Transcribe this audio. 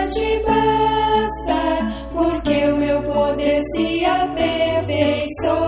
te basta, porque o meu poder se aperfeiçoa.